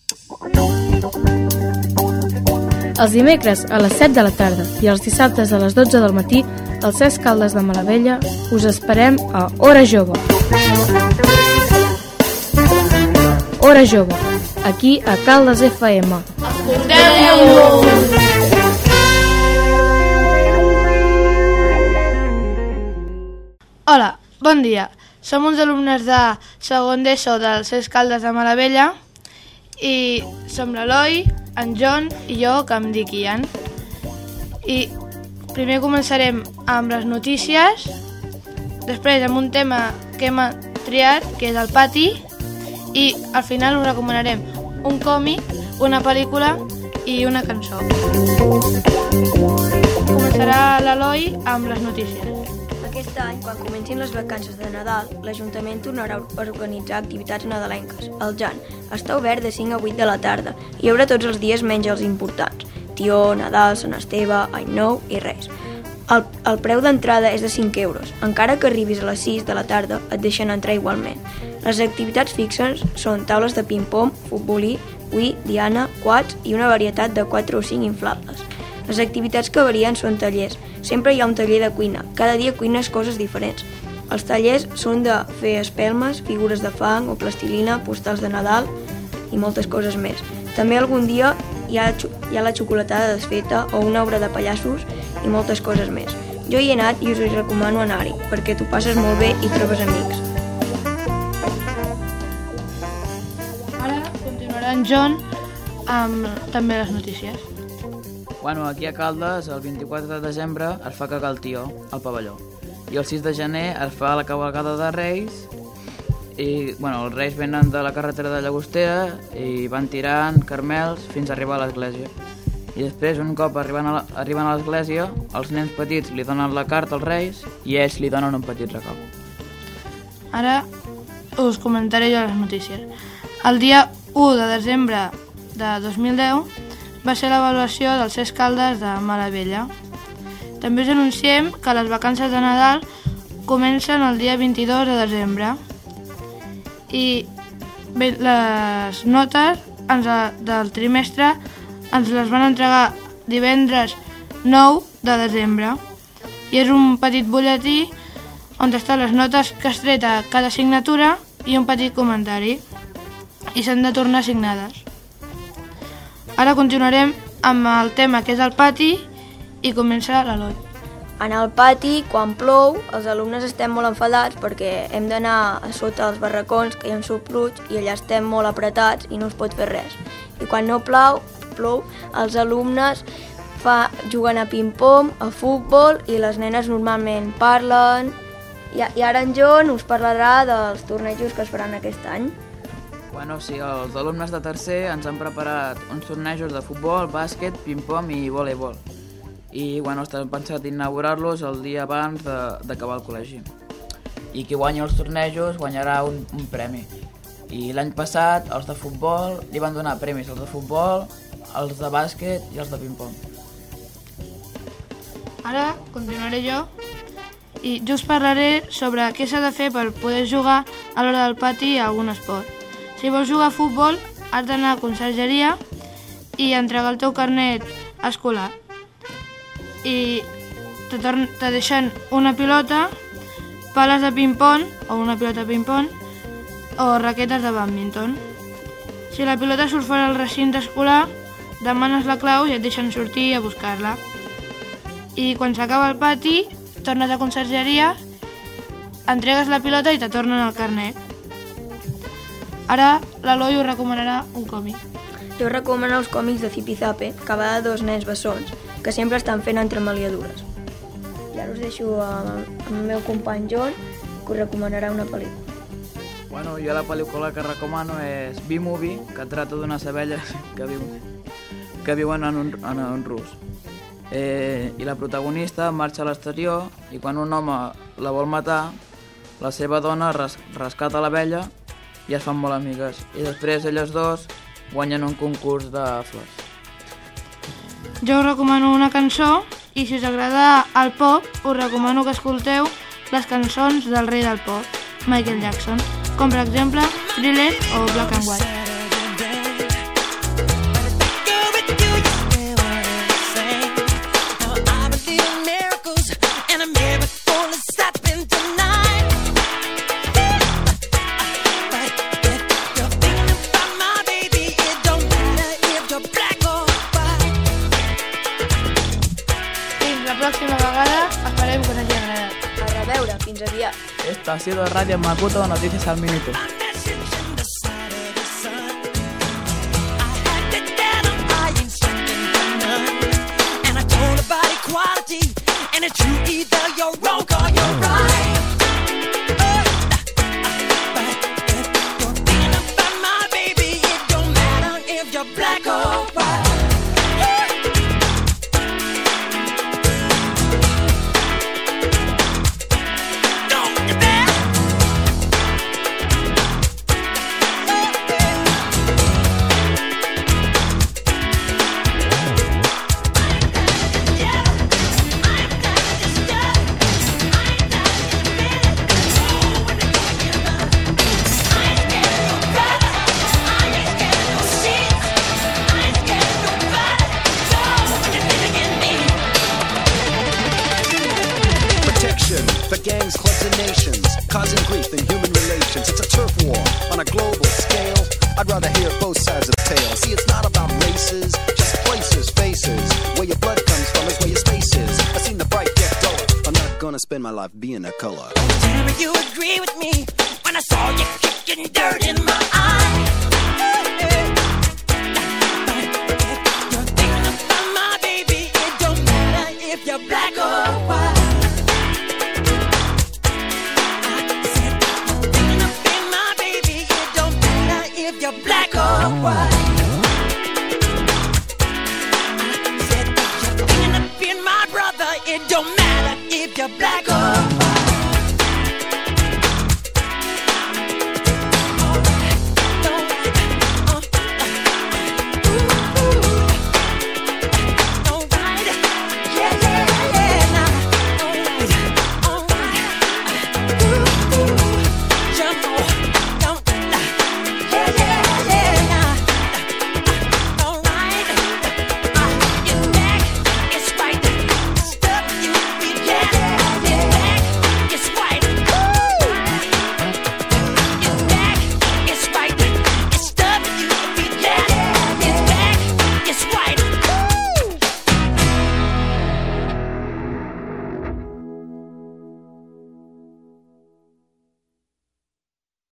Els dimecres a les 7 de la tarda i els dissabtes a les 12 del matí, al Cesc Caldes de Malavella, us esperem a Hora Jove. Hora Jove, aquí a Caldes FM. Escolteu-nos! Hola, bon dia. Som uns alumnes de segon d'ESO del Cesc Caldes de Malavella i som l'Eloi, en John i jo, que em dic Ian. I primer començarem amb les notícies, després amb un tema que hem triat, que és el pati, i al final us recomanarem un còmic, una pel·lícula i una cançó. Començarà l'Eloi amb les notícies. Aquest any, quan comencin les vacances de Nadal, l'Ajuntament tornarà a organitzar activitats nadalenques. El Jan està obert de 5 a 8 de la tarda i hi haurà tots els dies menys els importants: Tió, Nadal, Sant Esteve, Any Nou i Reis. El preu d'entrada és de 5 euros. Encara que arribis a les 6 de la tarda, et deixen entrar igualment. Les activitats fixes són taules de ping-pong, futbolí, Wii, diana, quads i una varietat de 4 o 5 inflables. Les activitats que varien són tallers. Sempre hi ha un taller de cuina. Cada dia cuines coses diferents. Els tallers són de fer espelmes, figures de fang o plastilina, postals de Nadal i moltes coses més. També algun dia hi ha la xocolatada desfeta o una obra de pallassos i moltes coses més. Jo hi he anat i us recomano anar-hi, perquè t'ho passes molt bé i trobes amics. Ara continuarà en John amb també les notícies. Bueno, aquí a Caldes, el 24 de desembre es fa cagar el tió, al pavelló. I el 6 de gener es fa la cavalcada de Reis. I, bueno, els Reis venen de la carretera de Llagostera i van tirant carmels fins a arribar a l'església. I després, un cop arriben a l'església, els nens petits li donen la carta als Reis i ells li donen un petit regal. Ara us comentaré jo les notícies. El dia 1 de desembre de 2010 va ser l'avaluació del Cesc Caldes de Malavella. També us anunciem que les vacances de Nadal comencen el dia 22 de desembre. I bé, les notes del trimestre ens les van entregar divendres 9 de desembre. I és un petit butlletí on estan les notes que has tret a cada assignatura i un petit comentari. I s'han de tornar signades. Ara continuarem amb el tema que és el pati i comença l'Eloi. En el pati, quan plou, els alumnes estem molt enfadats perquè hem d'anar a sota els barracons, que hi ha un subpluig, i allà estem molt apretats i no es pot fer res. I quan no plou, els alumnes juguen a ping-pong, a futbol, i les nenes normalment parlen. I ara en John us parlarà dels tornejos que es faran aquest any. Bueno, sí, els alumnes de tercer ens han preparat uns tornejos de futbol, bàsquet, ping-pong i voleibol. I bueno, estem pensat inaugurar-los el dia abans d'acabar el col·legi. I qui guanya els tornejos guanyarà un premi. I l'any passat els de futbol li van donar premis als de futbol, els de bàsquet i els de ping-pong. Ara continuaré jo i jo us parlaré sobre què s'ha de fer per poder jugar a l'hora del pati a algun esport. Si vols jugar a futbol, has d'anar a consergeria i entregar el teu carnet escolar. I te deixen una pilota, pales de ping-pong o una pilota de ping-pong o raquetes de bàdminton. Si la pilota surt fora del recinte escolar, demanes la clau i et deixen sortir a buscar-la. I quan s'acaba el pati, tornes a consergeria, entregues la pilota i te tornen el carnet. Ara l'Eloi us recomanarà un còmic. Jo recomano els còmics de Zipizape, que va de 2 nens bessons, que sempre estan fent entremaliadures. I ara us deixo amb el meu company John, que us recomanarà una pel·lícula. Bueno, jo la pel·lícula que recomano és B-Movie, que tracta d'unes abelles que viuen en un rus. I la protagonista marxa a l'exterior i quan un home la vol matar, la seva dona rescata l'abella i es fan molt amigues. I després elles dos guanyen un concurs de flors. Jo us recomano una cançó i si us agrada el pop us recomano que escolteu les cançons del rei del pop, Michael Jackson, com per exemple Thriller o Black and White. Fins aviat. Esto ha sido Radio Macuto, Noticias al Minuto. And it's true, either you're wrong or you're right. But you're thinking about my baby. It don't matter if you're black or white. Don't you dare. For gangs, clubs, and nations, causing grief in human relations. It's a turf war on a global scale. I'd rather hear both sides of the tale. See, it's not about races, just places, faces. Where your blood comes from is where your space is. I've seen the bright get duller. I'm not gonna spend my life being a color. Tell me you agree with me when I saw you kicking dirt in my eye. You're thinking about my baby. It don't matter if you're black or white. You're black or white. I said that you're thinking of being my brother. It don't matter if you're black or